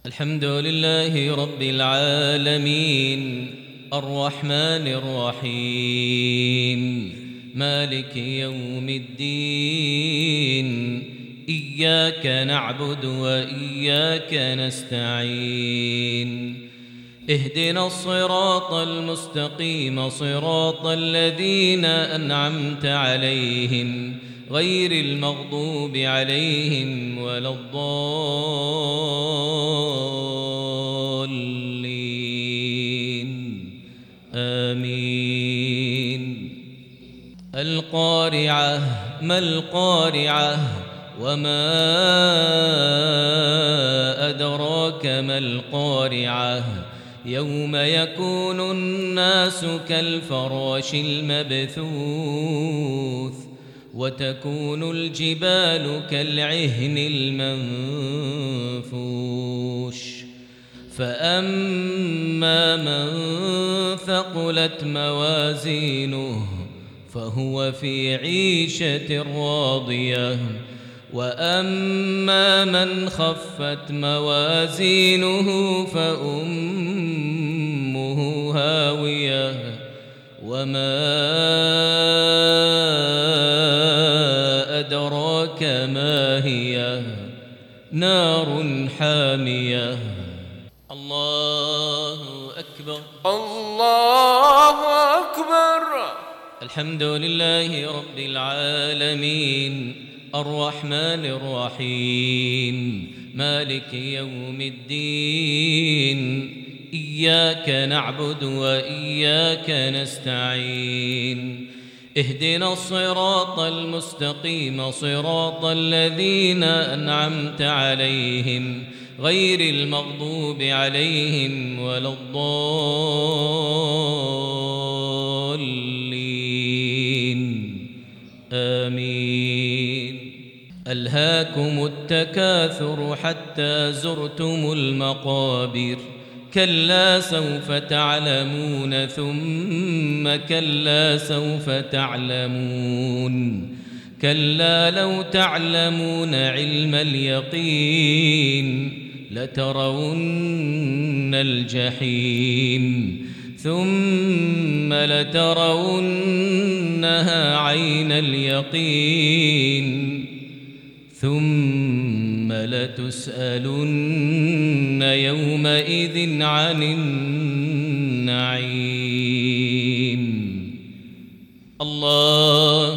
الحمد لله رب العالمين الرحمن الرحيم مالك يوم الدين إياك نعبد وإياك نستعين اهدنا الصراط المستقيم صراط الذين أنعمت عليهم غير المغضوب عليهم ولا الضالين آمين. القارعة ما القارعة وما أدراك ما القارعة يوم يكون الناس كالفراش المبثوث وتكون الجبال كالعهن المنفوش فأما من ثقلت موازينه فهو في عيشة راضية وأما من خفت موازينه فأمه هاوية وما أدراك ما هي نار حامية. الله أكبر الله أكبر. الحمد لله رب العالمين الرحمن الرحيم مالك يوم الدين إياك نعبد وإياك نستعين اهدنا الصراط المستقيم صراط الذين أنعمت عليهم غير المغضوب عليهم ولا الضالين آمين. ألهاكم التكاثر حتى زرتم المقابر كلا سوف تعلمون ثم كلا سوف تعلمون كلا لو تعلمون علم اليقين لترون الجحيم ثم لترونها عين اليقين ثم لتسألن يومئذ عن النعيم. الله